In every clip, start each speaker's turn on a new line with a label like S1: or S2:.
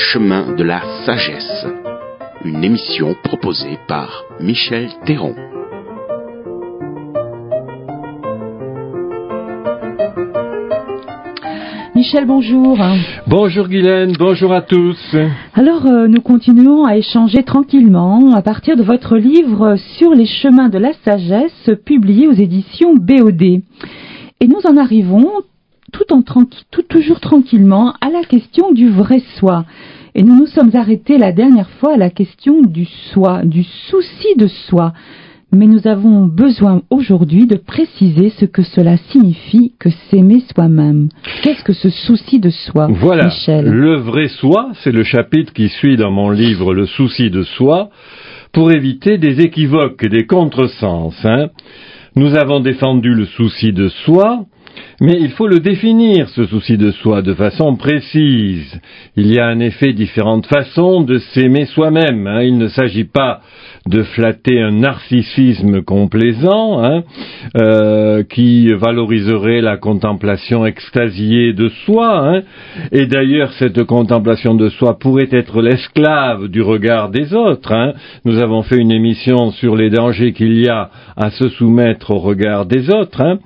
S1: chemin de la sagesse, une émission proposée par Michel Théron.
S2: Michel, bonjour.
S3: Bonjour Guylaine, bonjour à tous.
S2: Alors, nous continuons à échanger tranquillement à partir de votre livre Sur les chemins de la sagesse, publié aux éditions BOD. Et nous en arrivons toujours tranquillement à la question du vrai soi. Et nous nous sommes arrêtés la dernière fois à la question du soi, du souci de soi. Mais nous avons besoin aujourd'hui de préciser ce que cela signifie que s'aimer soi-même. Qu'est-ce que ce souci de soi,
S3: voilà,
S2: Michel ?
S3: Le vrai soi, c'est le chapitre qui suit dans mon livre Le souci de soi, pour éviter des équivoques et des contresens. Nous avons défendu le souci de soi, mais il faut le définir, ce souci de soi, de façon précise. Il y a en effet différentes façons de s'aimer soi-même. Il ne s'agit pas de flatter un narcissisme complaisant, qui valoriserait la contemplation extasiée de soi. Et d'ailleurs, cette contemplation de soi pourrait être l'esclave du regard des autres. Nous avons fait une émission sur les dangers qu'il y a à se soumettre au regard des autres.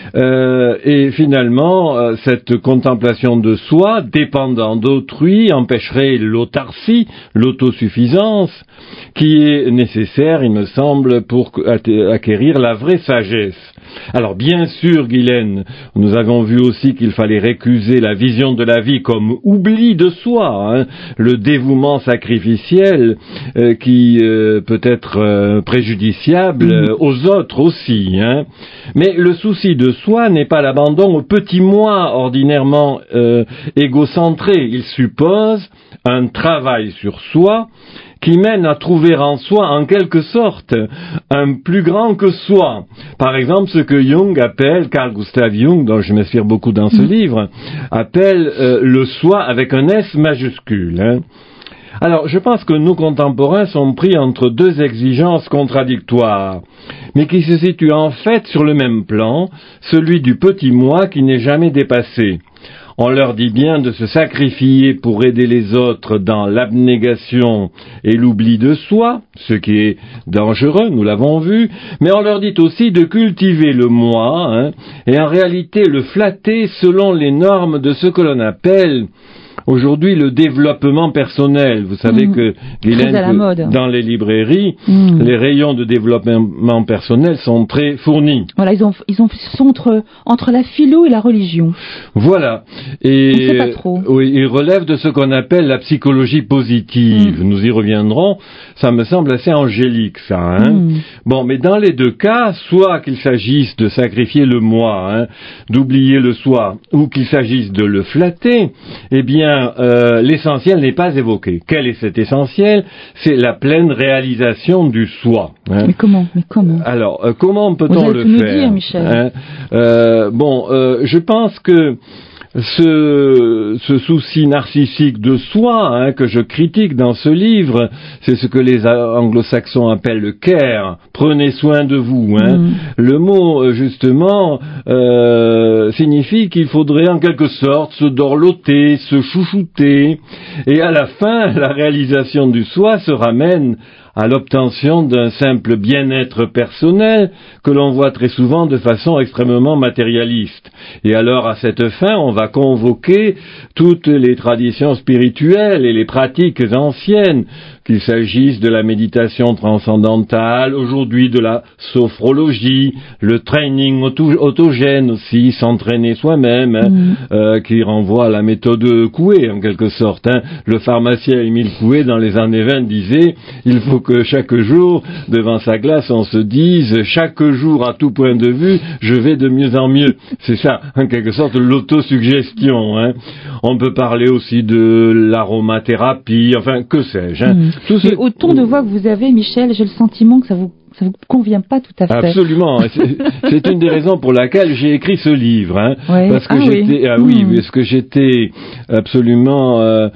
S3: Et finalement, cette contemplation de soi, dépendant d'autrui, empêcherait l'autarcie, l'autosuffisance, qui est nécessaire, il me semble, pour acquérir la vraie sagesse. Alors bien sûr, Guylaine, nous avons vu aussi qu'il fallait récuser la vision de la vie comme oubli de soi, le dévouement sacrificiel qui peut être préjudiciable aux autres aussi. Mais le souci de soi n'est pas l'abandon au petit moi ordinairement égocentré. Il suppose un travail sur soi qui mène à trouver en soi, en quelque sorte, un plus grand que soi. Par exemple, ce que Jung appelle, Carl Gustav Jung, dont je m'inspire beaucoup dans ce livre, appelle le soi avec un S majuscule. Alors, je pense que nos contemporains sont pris entre deux exigences contradictoires, mais qui se situent en fait sur le même plan, celui du petit moi qui n'est jamais dépassé. On leur dit bien de se sacrifier pour aider les autres dans l'abnégation et l'oubli de soi, ce qui est dangereux, nous l'avons vu, mais on leur dit aussi de cultiver le moi, et en réalité le flatter selon les normes de ce que l'on appelle aujourd'hui le développement personnel. Vous savez que, Guylaine, dans les librairies, les rayons de développement personnel sont très fournis.
S2: Voilà, ils sont entre la philo et la religion.
S3: Voilà. Et
S2: on ne sait pas trop.
S3: Oui, ils relèvent de ce qu'on appelle la psychologie positive. Nous y reviendrons. Ça me semble assez angélique, ça. Bon, mais dans les deux cas, soit qu'il s'agisse de sacrifier le moi, d'oublier le soi, ou qu'il s'agisse de le flatter, eh bien, l'essentiel n'est pas évoqué. Quel est cet essentiel ? C'est la pleine réalisation du soi.
S2: Mais comment ?
S3: Alors, comment peut-on le faire ?
S2: Vous allez tout nous dire, Michel.
S3: Je pense que ce souci narcissique de soi, que je critique dans ce livre, c'est ce que les anglo-saxons appellent le care. Prenez soin de vous. Le mot, justement, signifie qu'il faudrait en quelque sorte se dorloter, se chouchouter, et à la fin, la réalisation du soi se ramène à l'obtention d'un simple bien-être personnel que l'on voit très souvent de façon extrêmement matérialiste. Et alors, à cette fin, on va convoquer toutes les traditions spirituelles et les pratiques anciennes, qu'il s'agisse de la méditation transcendantale, aujourd'hui de la sophrologie, le training autogène aussi, s'entraîner soi-même, qui renvoie à la méthode Coué, en quelque sorte. Le pharmacien Émile Coué, dans les années 20, disait « Il faut que chaque jour, devant sa glace, on se dise « Chaque jour, à tout point de vue, je vais de mieux en mieux ». C'est ça, en quelque sorte, l'autosuggestion. On peut parler aussi de l'aromathérapie, enfin, que sais-je.
S2: Et au ton de voix que vous avez, Michel, j'ai le sentiment que ça vous convient pas tout à fait.
S3: Absolument. C'est une des raisons pour laquelle j'ai écrit ce livre, hein.
S2: Ouais.
S3: Parce que parce que j'étais absolument,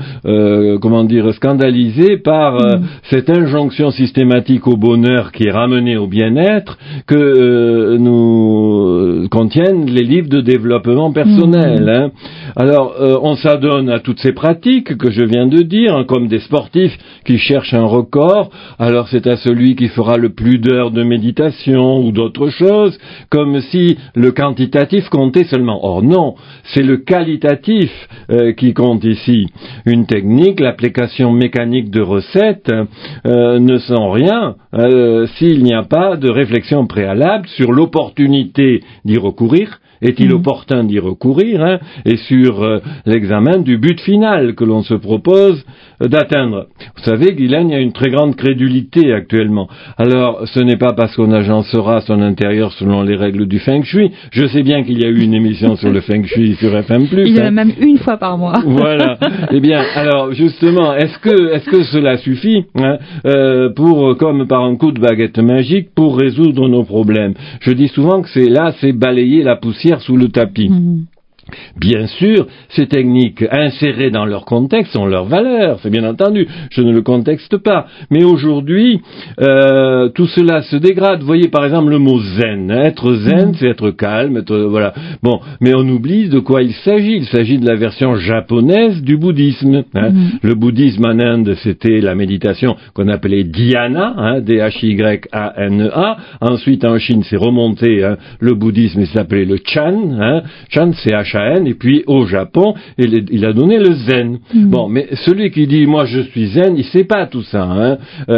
S3: scandalisé par cette injonction systématique au bonheur qui est ramenée au bien-être que nous contiennent les livres de développement personnel, hein. Alors, on s'adonne à toutes ces pratiques que je viens de dire, hein, comme des sportifs qui cherchent un record. Alors, c'est à celui qui fera le plus d'heures de méditation ou d'autres choses, comme si le quantitatif comptait seulement. Or non, c'est le qualitatif qui compte ici. Une technique, l'application mécanique de recettes ne sont rien s'il n'y a pas de réflexion préalable sur l'opportunité d'y recourir. Est-il opportun d'y recourir, hein, et sur l'examen du but final que l'on se propose d'atteindre. Vous savez, Guylaine, il y a une très grande crédulité actuellement. Alors, ce n'est pas parce qu'on agencera son intérieur selon les règles du Feng Shui. Je sais bien qu'il y a eu une émission sur le Feng Shui sur FM+.
S2: Il y en a même une fois par mois.
S3: Voilà. Eh bien, alors, justement, est-ce que cela suffit, hein, pour, comme par un coup de baguette magique, pour résoudre nos problèmes? Je dis souvent que c'est balayer la poussière sous le tapis. Bien sûr, ces techniques insérées dans leur contexte ont leur valeur, c'est bien entendu, je ne le contexte pas. Mais aujourd'hui, tout cela se dégrade. Vous voyez par exemple le mot zen. Être zen, c'est être calme, voilà. Bon, mais on oublie de quoi il s'agit. Il s'agit de la version japonaise du bouddhisme, hein. Le bouddhisme en Inde, c'était la méditation qu'on appelait dhyana, hein, D-H-Y-A-N-E-A. Ensuite, en Chine, c'est remonté, hein, le bouddhisme, il s'appelait le Chan, hein. Chan, c'est H-A-N, et puis au Japon, il a donné le zen. Bon, mais celui qui dit, moi je suis zen, il sait pas tout ça, hein.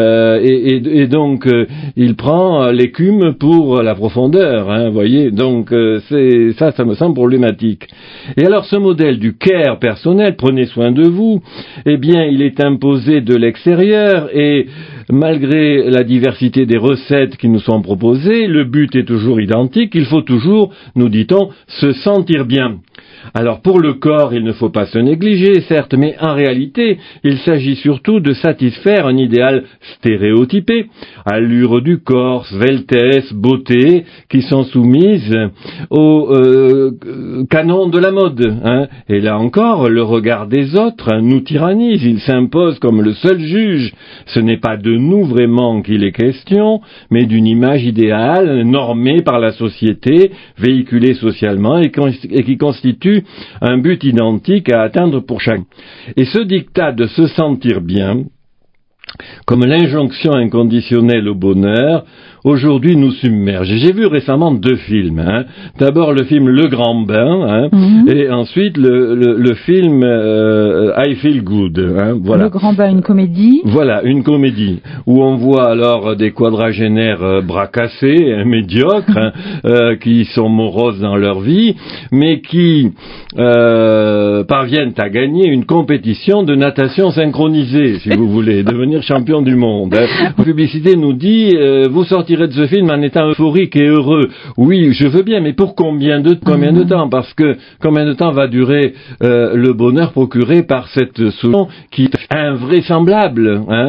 S3: Et donc, il prend l'écume pour la profondeur, hein, voyez. Donc, ça me semble problématique. Et alors, ce modèle du care personnel, prenez soin de vous, eh bien, il est imposé de l'extérieur, et malgré la diversité des recettes qui nous sont proposées, le but est toujours identique, il faut toujours, nous dit-on, se sentir bien. Alors pour le corps, il ne faut pas se négliger, certes, mais en réalité, il s'agit surtout de satisfaire un idéal stéréotypé, allure du corps, sveltesse, beauté, qui sont soumises au canon de la mode, hein. Et là encore, le regard des autres nous tyrannise, il s'impose comme le seul juge. Ce n'est pas de nous vraiment qu'il est question, mais d'une image idéale normée par la société, véhiculée socialement et qui constitue un but identique à atteindre pour chacun. Et ce diktat de se sentir bien, comme l'injonction inconditionnelle au bonheur, aujourd'hui nous submerge. J'ai vu récemment 2 films, hein. D'abord le film Le Grand Bain, hein, et ensuite le film I Feel Good, hein, voilà.
S2: Le Grand Bain, une comédie.
S3: Voilà, une comédie où on voit alors des quadragénaires bras cassés, médiocres, hein, qui sont moroses dans leur vie, mais qui parviennent à gagner une compétition de natation synchronisée, si vous voulez, devenir champion du monde, hein. La publicité nous dit vous sortirez de ce film en étant euphorique et heureux. Oui, je veux bien, mais pour combien de temps? Parce que combien de temps va durer le bonheur procuré par cette solution qui est invraisemblable, hein,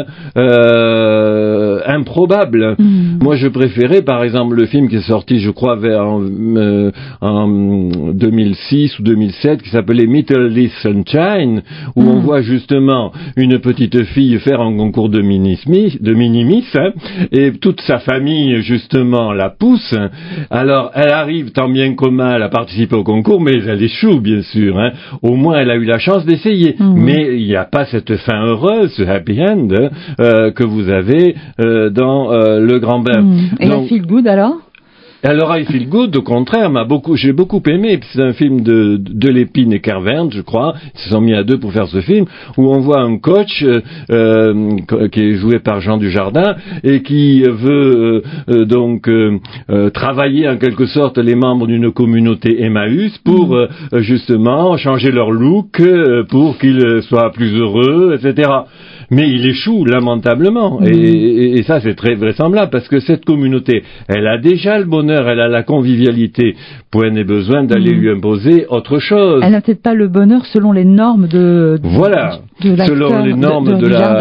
S3: improbable. Moi, je préférais, par exemple, le film qui est sorti, je crois, en 2006 ou 2007, qui s'appelait Little Miss Sunshine, où on voit justement une petite fille faire un concours de mini-miss, hein, et toute sa famille justement la pousse. Alors elle arrive tant bien que mal à participer au concours, mais elle échoue bien sûr, hein. Au moins elle a eu la chance d'essayer, mais il n'y a pas cette fin heureuse, ce happy end, que vous avez dans Le Grand Bain.
S2: Et la Feel Good alors?
S3: Alors I Feel Good, au contraire, j'ai beaucoup aimé. C'est un film de Lépine et Carverne, je crois. Ils se sont mis à 2 pour faire ce film, où on voit un coach qui est joué par Jean Dujardin et qui veut travailler en quelque sorte les membres d'une communauté Emmaüs pour justement changer leur look, pour qu'ils soient plus heureux, etc. mais il échoue lamentablement. Et ça, c'est très vraisemblable, parce que cette communauté, elle a déjà le bonheur, elle a la convivialité, point n'est besoin d'aller lui imposer autre chose.
S2: Elle n'a peut-être pas le bonheur selon les normes
S3: voilà, selon les normes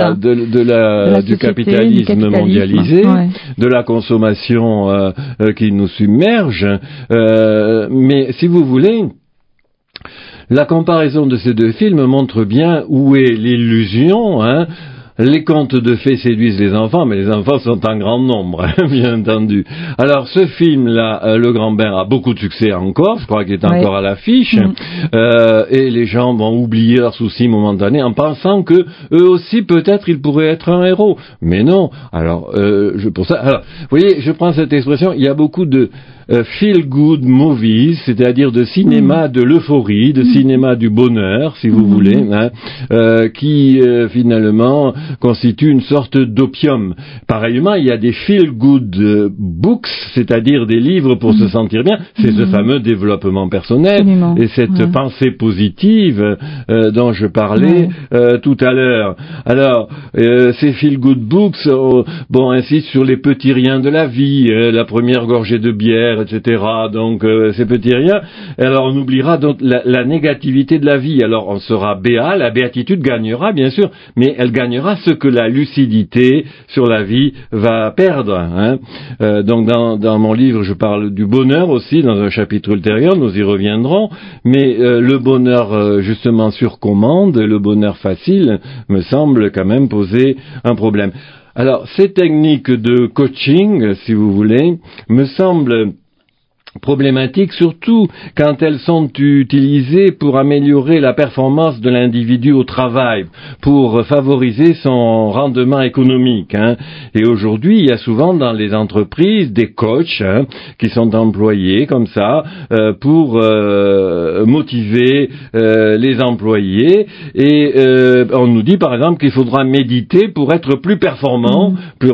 S3: du capitalisme mondialisé, de la consommation qui nous submerge. Mais si vous voulez, la comparaison de ces deux films montre bien où est l'illusion, hein. Les contes de fées séduisent les enfants, mais les enfants sont en grand nombre, hein, bien entendu. Alors, ce film-là, Le Grand Bain, a beaucoup de succès encore, je crois qu'il est encore à l'affiche, et les gens vont oublier leurs soucis momentanés en pensant que eux aussi, peut-être, ils pourraient être un héros. Mais non. Alors, pour ça, alors, vous voyez, je prends cette expression, il y a beaucoup de feel-good movies, c'est-à-dire de cinéma de l'euphorie, de cinéma du bonheur, si vous voulez, hein, qui finalement constitue une sorte d'opium. Pareillement, il y a des feel-good books, c'est-à-dire des livres pour se sentir bien. C'est ce fameux développement personnel et cette pensée positive dont je parlais tout à l'heure. Alors, ces feel-good books insistent sur les petits riens de la vie, la première gorgée de bière, etc. Donc, ces petits riens. Alors, on oubliera donc la négativité de la vie. Alors, on sera béat, la béatitude gagnera, bien sûr, mais elle gagnera ce que la lucidité sur la vie va perdre. Hein. Donc, dans mon livre, je parle du bonheur aussi, dans un chapitre ultérieur, nous y reviendrons, mais le bonheur, justement, sur commande, le bonheur facile, me semble quand même poser un problème. Alors, ces techniques de coaching, si vous voulez, me semblent problématiques, surtout quand elles sont utilisées pour améliorer la performance de l'individu au travail, pour favoriser son rendement économique. Hein. Et aujourd'hui, il y a souvent dans les entreprises des coachs qui sont employés comme ça pour motiver les employés. Et on nous dit par exemple qu'il faudra méditer pour être plus performant,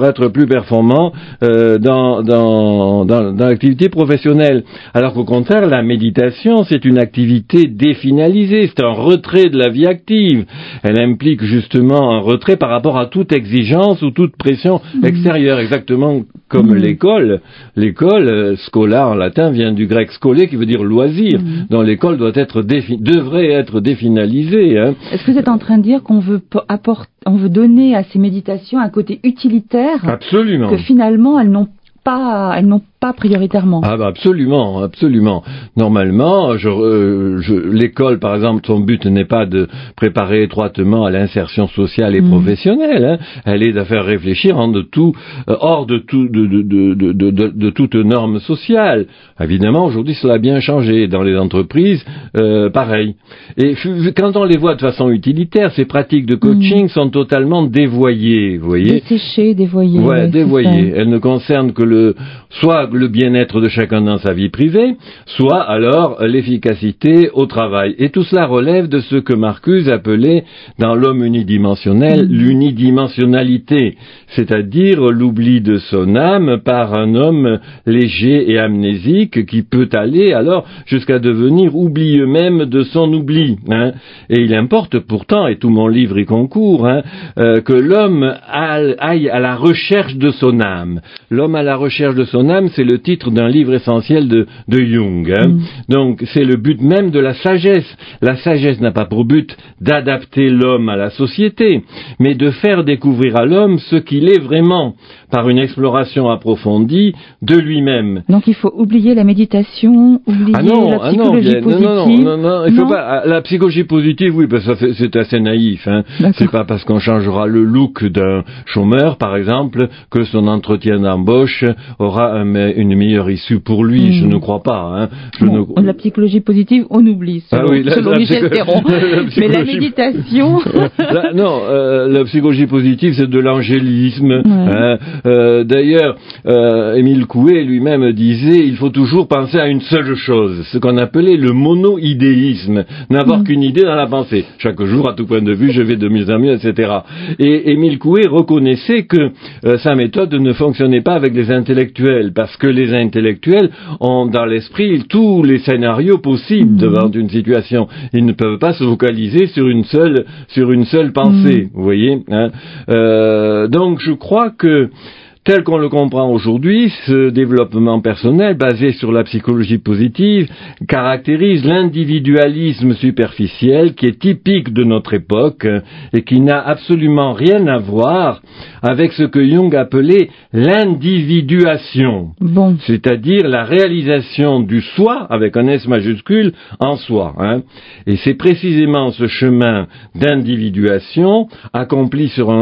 S3: dans l'activité professionnelle. Alors qu'au contraire, la méditation, c'est une activité définalisée, c'est un retrait de la vie active. Elle implique justement un retrait par rapport à toute exigence ou toute pression extérieure, exactement comme l'école. L'école, scola en latin, vient du grec scolé, qui veut dire loisir. Donc l'école devrait être définalisée. Hein.
S2: Est-ce que vous êtes en train de dire qu'on veut donner à ces méditations un côté utilitaire?
S3: Absolument.
S2: Que finalement, elles n'ont pas prioritairement.
S3: Ah bah absolument. Normalement, l'école, par exemple, son but n'est pas de préparer étroitement à l'insertion sociale et professionnelle. Hein. Elle est de faire réfléchir hors de toute norme sociale. Évidemment, aujourd'hui, cela a bien changé. Dans les entreprises, pareil. Et quand on les voit de façon utilitaire, ces pratiques de coaching sont totalement dévoyées, vous voyez.
S2: Desséchées, dévoyées.
S3: Ouais, dévoyées. Elles ne concernent que soit le bien-être de chacun dans sa vie privée, soit alors l'efficacité au travail. Et tout cela relève de ce que Marcuse appelait dans l'homme unidimensionnel l'unidimensionnalité, c'est-à-dire l'oubli de son âme par un homme léger et amnésique qui peut aller alors jusqu'à devenir oublieux même de son oubli. Hein. Et il importe pourtant, et tout mon livre y concourt, que l'homme aille à la recherche de son âme. L'homme à la recherche de son âme, c'est le titre d'un livre essentiel de Jung. Hein. Donc, c'est le but même de la sagesse. La sagesse n'a pas pour but d'adapter l'homme à la société, mais de faire découvrir à l'homme ce qu'il est vraiment, par une exploration approfondie de lui-même.
S2: Donc, il faut oublier la méditation, oublier la psychologie positive.
S3: Non, il faut pas. La psychologie positive, oui, parce que c'est assez naïf. Hein. C'est pas parce qu'on changera le look d'un chômeur, par exemple, que son entretien d'embauche aura une meilleure issue pour lui. Je ne crois pas. Hein.
S2: La psychologie positive, on oublie, selon Michel Serron. Mais la méditation...
S3: la psychologie positive, c'est de l'angélisme. D'ailleurs, Émile Coué lui-même disait, il faut toujours penser à une seule chose, ce qu'on appelait le mono-idéisme, n'avoir qu'une idée dans la pensée. Chaque jour, à tout point de vue, je vais de mieux en mieux, etc. Et Émile Coué reconnaissait que sa méthode ne fonctionnait pas avec les intellectuels, parce que les intellectuels ont dans l'esprit tous les scénarios possibles devant une situation. Ils ne peuvent pas se focaliser sur une seule pensée, vous voyez, hein. Donc je crois que tel qu'on le comprend aujourd'hui, ce développement personnel basé sur la psychologie positive caractérise l'individualisme superficiel qui est typique de notre époque et qui n'a absolument rien à voir avec ce que Jung appelait l'individuation, c'est-à-dire la réalisation du soi avec un S majuscule en soi, hein. Et c'est précisément ce chemin d'individuation accompli sur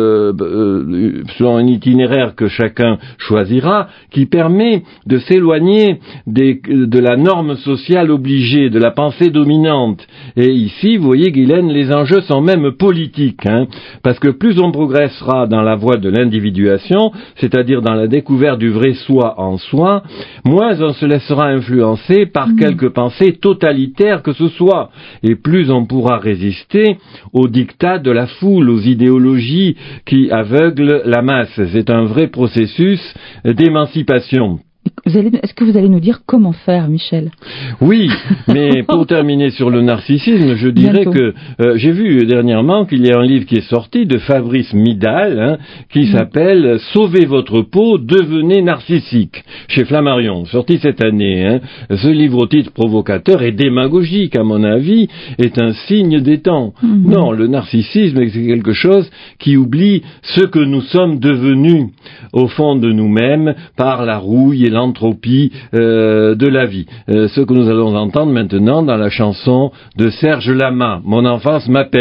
S3: un itinéraire que chacun choisira, qui permet de s'éloigner de la norme sociale obligée, de la pensée dominante. Et ici, vous voyez, Guylaine, les enjeux sont même politiques, hein, parce que plus on progressera dans la voie de l'individuation, c'est-à-dire dans la découverte du vrai soi en soi, moins on se laissera influencer par quelque pensée totalitaire que ce soit, et plus on pourra résister aux dictats de la foule, aux idéologies qui aveuglent la masse. C'est un vrai processus d'émancipation.
S2: Est-ce que vous allez nous dire comment faire, Michel?
S3: Oui, mais pour terminer sur le narcissisme, je dirais que j'ai vu dernièrement qu'il y a un livre qui est sorti de Fabrice Midal, hein, qui s'appelle « Sauvez votre peau, devenez narcissique » chez Flammarion, sorti cette année, hein. Ce livre au titre provocateur et démagogique, à mon avis, est un signe des temps. Non, le narcissisme, c'est quelque chose qui oublie ce que nous sommes devenus au fond de nous-mêmes par la rouille et l'entropie de la vie. Ce que nous allons entendre maintenant dans la chanson de Serge Lama, « Mon enfance m'appelle ».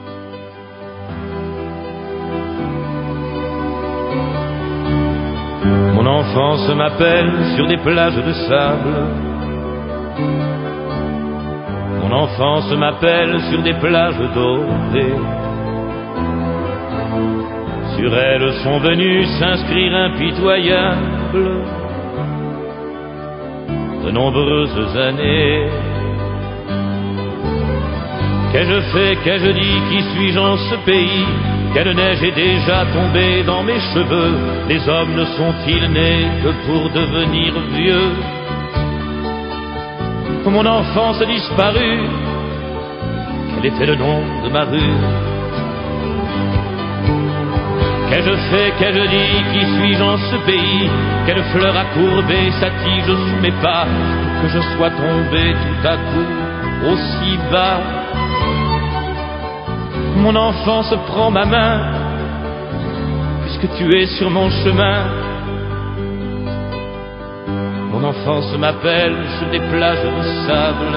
S4: Mon enfance m'appelle sur des plages de sable. Mon enfance m'appelle sur des plages dorées. Sur elles sont venues s'inscrire impitoyables de nombreuses années. Qu'ai-je fait, qu'ai-je dit, qui suis-je en ce pays? Quelle neige est déjà tombée dans mes cheveux? Les hommes ne sont-ils nés que pour devenir vieux? Mon enfance a disparu. Quel était le nom de ma rue? Qu'ai-je fait, qu'ai-je dit, qui suis-je en ce pays? Quelle fleur a courbé sa tige sous mes pas, que je sois tombé tout à coup aussi bas? Mon enfance prend ma main, puisque tu es sur mon chemin. Mon enfance m'appelle sur des plages de sable.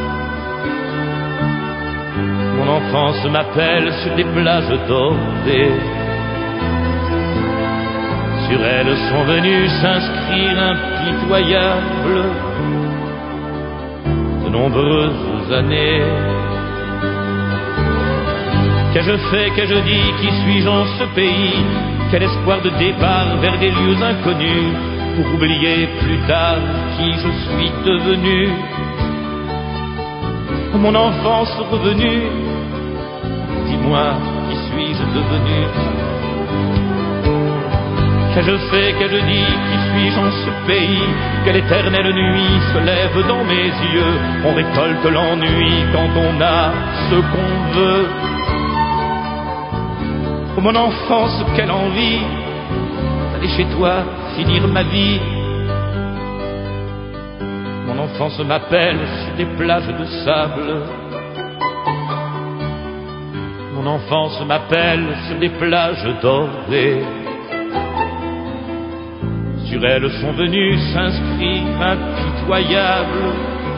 S4: Mon enfance m'appelle sur des plages dorées. Sur elles sont venues s'inscrire impitoyables de nombreuses années. Qu'ai-je fait, qu'ai-je dit, qui suis-je en ce pays? Quel espoir de départ vers des lieux inconnus, pour oublier plus tard qui je suis devenu. Mon enfance revenue, dis-moi, qui suis-je devenu? Qu'ai-je fait, qu'ai-je dit, qui suis-je en ce pays? Quelle éternelle nuit se lève dans mes yeux? On récolte l'ennui quand on a ce qu'on veut. Oh mon enfance, quelle envie d'aller chez toi, finir ma vie. Mon enfance m'appelle sur des plages de sable. Mon enfance m'appelle sur des plages dorées. Sur elles sont venues s'inscrire impitoyables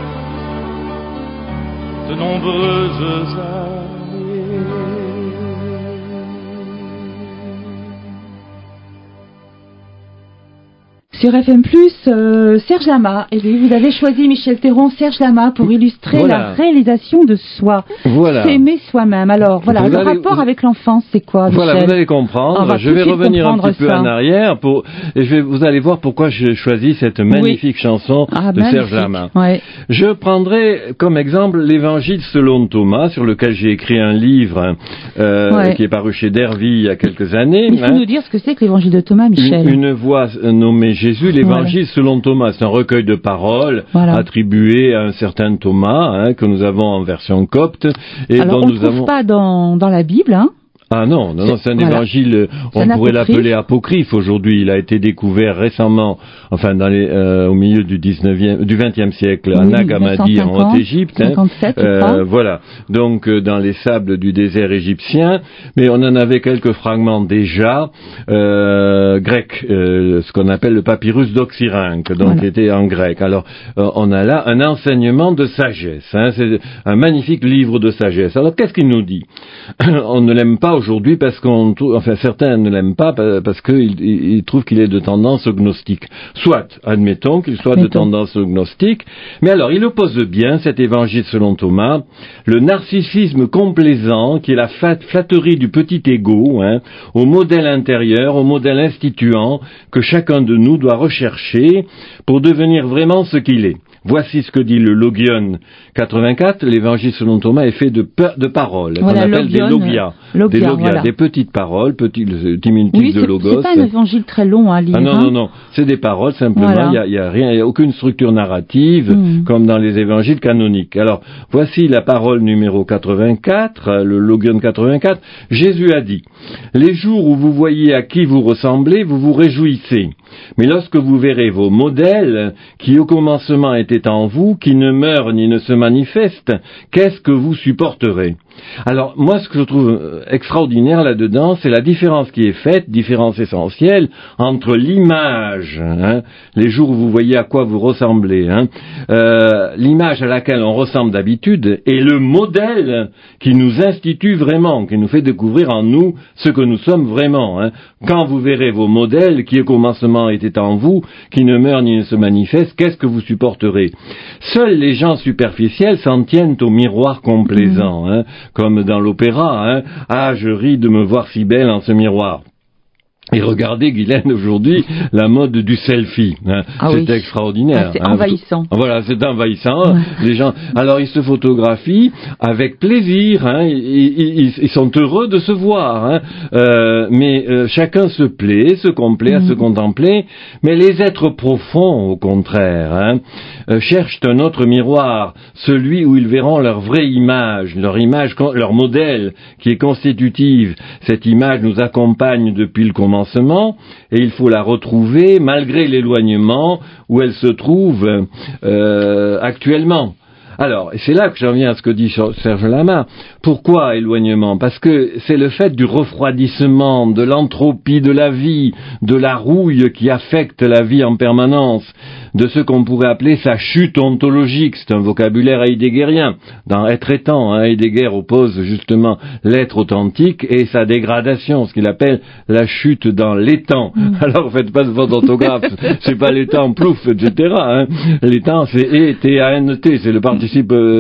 S4: de nombreuses années.
S2: Sur FM+, Serge Lama. Et vous avez choisi Michel Théron, Serge Lama, pour illustrer la réalisation de soi.
S3: Voilà.
S2: S'aimer soi-même. Alors, voilà, le rapport avec l'enfance, c'est quoi, Michel?
S3: Voilà, vous allez comprendre. Je vais revenir un petit peu en arrière et vous allez voir pourquoi j'ai choisi cette magnifique chanson de Serge Lama.
S2: Ouais.
S3: Je prendrai comme exemple l'Évangile selon Thomas, sur lequel j'ai écrit un livre qui est paru chez Dervy il y a quelques années.
S2: Il faut nous dire ce que c'est que l'Évangile de Thomas, Michel.
S3: Une voix nommée Jésus, l'Évangile selon Thomas, c'est un recueil de paroles attribué à un certain Thomas, que nous avons en version copte. Et
S2: alors, on ne trouve pas dans la Bible, hein.
S3: Ah non, c'est un évangile, on pourrait l'appeler apocryphe aujourd'hui. Il a été découvert récemment, enfin au milieu du 20e siècle, à Nag Hammadi en Haute-Égypte.
S2: 57,
S3: voilà. Donc dans les sables du désert égyptien, mais on en avait quelques fragments déjà grecs, ce qu'on appelle le papyrus d'Oxyrhynque, donc qui était en grec. Alors on a là un enseignement de sagesse. C'est un magnifique livre de sagesse. Alors qu'est-ce qu'il nous dit? On ne l'aime pas aujourd'hui parce certains ne l'aiment pas parce qu'ils trouvent qu'il est de tendance gnostique. Soit, admettons qu'il soit de tendance gnostique, mais alors il oppose bien cet évangile selon Thomas, le narcissisme complaisant qui est la flatterie du petit ego, au modèle intérieur, au modèle instituant que chacun de nous doit rechercher pour devenir vraiment ce qu'il est. Voici ce que dit le Logion 84. L'évangile selon Thomas est fait de paroles, qu'on appelle des logia. Des petites paroles, petit diminutif de logos.
S2: C'est pas un évangile très long à lire.
S3: Ah non, c'est des paroles simplement. Il y a rien, il y a aucune structure narrative comme dans les évangiles canoniques. Alors voici la parole numéro 84, le Logion 84. Jésus a dit: les jours où vous voyez à qui vous ressemblez, vous vous réjouissez. Mais lorsque vous verrez vos modèles, qui au commencement étaient en vous, qui ne meurent ni ne se manifestent, qu'est-ce que vous supporterez? Alors, moi, ce que je trouve extraordinaire là-dedans, c'est la différence qui est faite, différence essentielle, entre l'image, les jours où vous voyez à quoi vous ressemblez, l'image à laquelle on ressemble d'habitude, et le modèle qui nous institue vraiment, qui nous fait découvrir en nous ce que nous sommes vraiment. Quand vous verrez vos modèles, qui au commencement étaient en vous, qui ne meurent ni ne se manifestent, qu'est-ce que vous supporterez? Seuls les gens superficiels s'en tiennent au miroir complaisant, comme dans l'opéra, ah, je ris de me voir si belle en ce miroir. Et regardez, Guylaine, aujourd'hui, la mode du selfie. C'est extraordinaire.
S2: C'est envahissant.
S3: Voilà, c'est envahissant. Les gens, alors ils se photographient avec plaisir. Ils sont heureux de se voir. Mais chacun se complaît à se contempler. Mais les êtres profonds, au contraire, cherchent un autre miroir, celui où ils verront leur vraie image, leur modèle, qui est constitutive. Cette image nous accompagne depuis le commencement. Et il faut la retrouver malgré l'éloignement où elle se trouve actuellement. Alors, c'est là que j'en viens à ce que dit Serge Lama. Pourquoi éloignement? Parce que c'est le fait du refroidissement, de l'entropie de la vie, de la rouille qui affecte la vie en permanence, de ce qu'on pourrait appeler sa chute ontologique. C'est un vocabulaire heideggérien. Dans Être étant, Heidegger oppose justement l'être authentique et sa dégradation, ce qu'il appelle la chute dans l'étang. Alors, faites pas de faute d'orthographe, c'est pas l'étang, plouf, etc. L'étang, c'est E-T-A-N-T, c'est le participe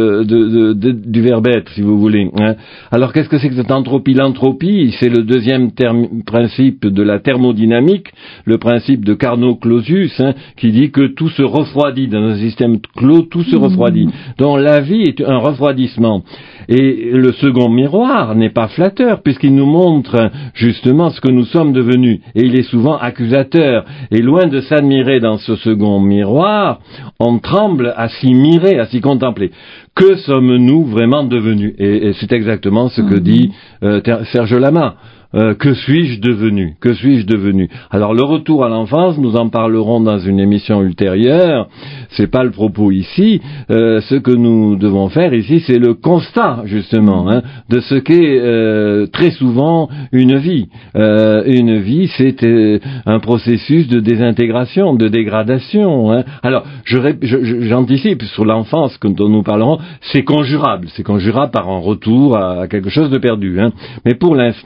S3: du verbe être, si vous voulez. Alors, qu'est-ce que c'est que cette entropie? L'entropie, c'est le deuxième principe de la thermodynamique, le principe de Carnot-Clausius, qui dit que tout se refroidit. Dans un système clos, tout se refroidit. Donc, la vie est un refroidissement. Et le second miroir n'est pas flatteur, puisqu'il nous montre justement ce que nous sommes devenus. Et il est souvent accusateur. Et loin de s'admirer dans ce second miroir, on tremble à s'y mirer, à s'y contempler. Que sommes-nous vraiment devenus? Et c'est exactement ce que dit Serge Lama. Que suis-je devenu? Que suis-je devenu? Alors le retour à l'enfance, nous en parlerons dans une émission ultérieure. C'est pas le propos ici. Ce que nous devons faire ici, c'est le constat justement de ce qu'est très souvent une vie. Une vie, c'est un processus de désintégration, de dégradation. Alors j'anticipe sur l'enfance dont nous parlerons. C'est conjurable par un retour à quelque chose de perdu. Mais pour l'instant,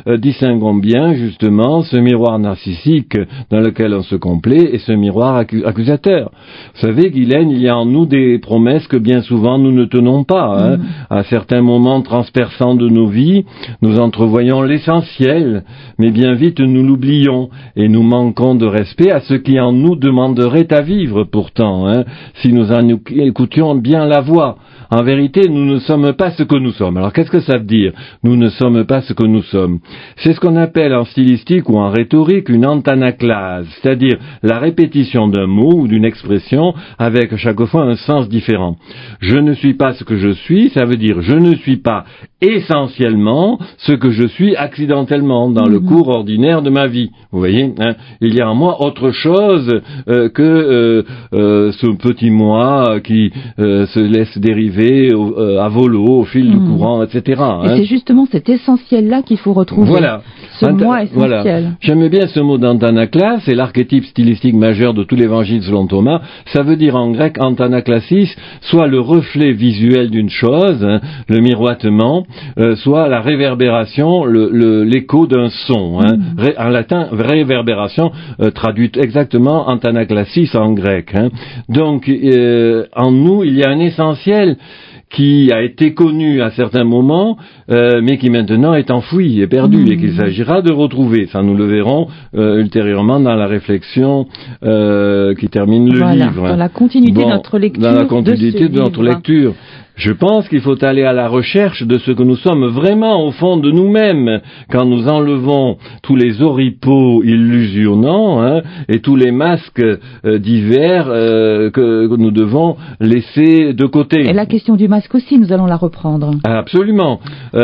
S3: distinguons bien justement ce miroir narcissique dans lequel on se complaît et ce miroir accusateur. Vous savez, Guylaine, il y a en nous des promesses que bien souvent nous ne tenons pas. Hein. À certains moments transperçants de nos vies, nous entrevoyons l'essentiel, mais bien vite nous l'oublions et nous manquons de respect à ce qui en nous demanderait à vivre pourtant, hein, si nous en écoutions bien la voix. En vérité, nous ne sommes pas ce que nous sommes. Alors, qu'est-ce que ça veut dire? Nous ne sommes pas ce que nous sommes. C'est ce qu'on appelle en stylistique ou en rhétorique une antanaclase, c'est-à-dire la répétition d'un mot ou d'une expression avec à chaque fois un sens différent. Je ne suis pas ce que je suis, ça veut dire je ne suis pas essentiellement ce que je suis accidentellement dans le cours ordinaire de ma vie. Vous voyez, hein, il y a en moi autre chose que ce petit moi qui se laisse dériver à volo, au fil du courant, etc.
S2: Et c'est justement cet essentiel-là qu'il faut retrouver.
S3: Voilà.
S2: Ce moi essentiel.
S3: Voilà. J'aime bien ce mot d'antanaklas, c'est l'archétype stylistique majeur de tout l'évangile selon Thomas. Ça veut dire en grec antanaklasis, soit le reflet visuel d'une chose, hein, le miroitement, soit la réverbération, l'écho d'un son. Hein. En latin, réverbération, traduite exactement antanaklasis en grec. Hein. Donc, en nous, il y a un essentiel qui a été connu à certains moments, mais qui maintenant est enfoui et perdu, et qu'il s'agira de retrouver. Ça, nous le verrons ultérieurement dans la réflexion qui termine le livre.
S2: Dans la continuité de notre lecture.
S3: Dans la continuité de notre lecture. Je pense qu'il faut aller à la recherche de ce que nous sommes vraiment au fond de nous-mêmes, quand nous enlevons tous les oripeaux illusionnants, hein, et tous les masques divers que nous devons laisser de côté.
S2: Et la question du masque aussi, nous allons la reprendre.
S3: Absolument.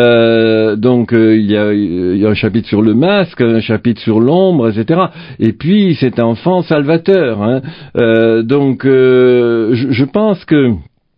S3: Donc il y a un chapitre sur le masque, un chapitre sur l'ombre, etc. Et puis cet enfant salvateur. Hein. Donc je pense que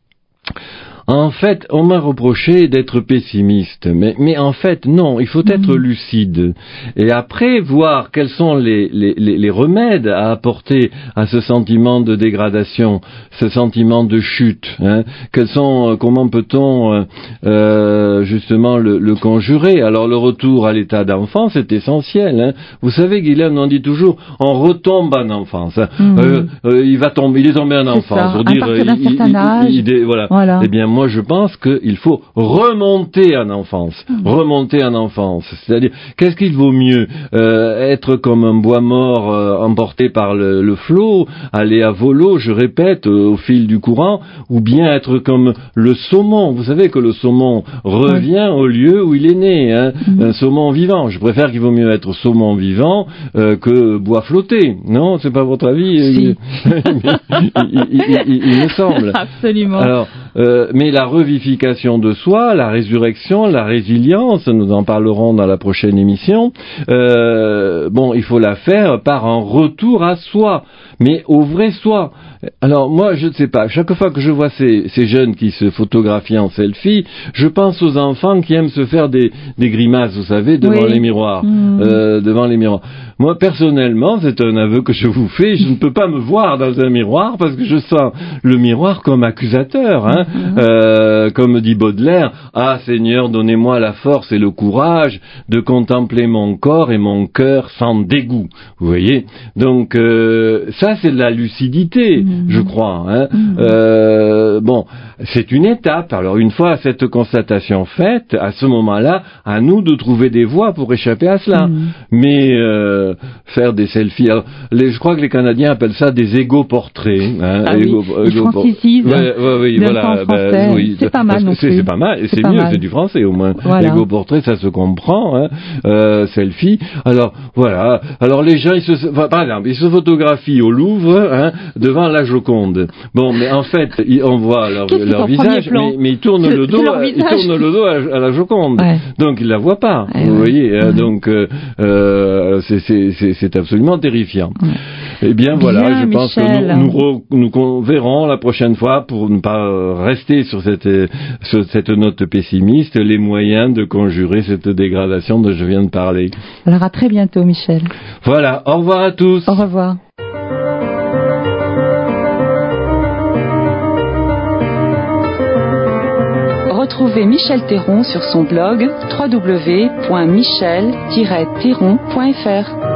S3: en fait, on m'a reproché d'être pessimiste, mais en fait, non, il faut être lucide. Et après, voir quels sont les remèdes à apporter à ce sentiment de dégradation, ce sentiment de chute. Hein. Comment peut-on justement le conjurer? Alors, le retour à l'état d'enfance est essentiel. Hein. Vous savez, Guylaine, on dit toujours, on retombe en enfance. Hein. Il est tombé en enfance.
S2: À partir d'un certain âge.
S3: Voilà. Eh bien, moi, je pense qu'il faut remonter en enfance. Remonter en enfance. C'est-à-dire, qu'est-ce qu'il vaut mieux? Être comme un bois mort emporté par le flot, aller à volo, je répète, au fil du courant, ou bien être comme le saumon. Vous savez que le saumon revient au lieu où il est né. Hein, un saumon vivant. Je préfère qu'il vaut mieux être saumon vivant que bois flotté. Non, c'est pas votre avis?
S2: Si.
S3: il me semble.
S2: Absolument.
S3: Alors, mais la revivification de soi, la résurrection, la résilience, nous en parlerons dans la prochaine émission, il faut la faire par un retour à soi, mais au vrai soi. Alors moi, je ne sais pas, chaque fois que je vois ces jeunes qui se photographient en selfie, je pense aux enfants qui aiment se faire des grimaces, vous savez, devant les miroirs. Devant les miroirs. Moi, personnellement, c'est un aveu que je vous fais, je ne peux pas me voir dans un miroir parce que je sens le miroir comme accusateur, hein. Comme dit Baudelaire, « Ah Seigneur, donnez-moi la force et le courage de contempler mon corps et mon cœur sans dégoût. » Vous voyez? Donc, ça c'est de la lucidité, je crois. Hein. C'est une étape. Alors, une fois cette constatation faite, à ce moment-là, à nous de trouver des voies pour échapper à cela. Mais faire des selfies... Alors, je crois que les Canadiens appellent ça des égo-portraits. Hein,
S2: oui, voilà. Oui, c'est pas mal non plus.
S3: C'est pas mal, et c'est mieux, c'est du français au moins.
S2: Voilà.
S3: Égo-portrait, ça se comprend. Hein. Selfie. Alors, voilà. Alors, les gens, par exemple, ils se photographient au Louvre, hein, devant la Joconde. Bon, mais en fait, on voit leur visage, mais ils tournent le dos à la Joconde. Ouais. Donc, ils la voient pas. Vous voyez. Donc, c'est absolument terrifiant. Ouais. Eh bien, voilà, je pense que nous verrons la prochaine fois, pour ne pas rester sur cette note pessimiste, les moyens de conjurer cette dégradation dont je viens de parler.
S2: Alors, à très bientôt, Michel.
S3: Voilà, au revoir à tous.
S2: Au revoir. retrouver Michel Théron sur son blog www.michel-théron.fr.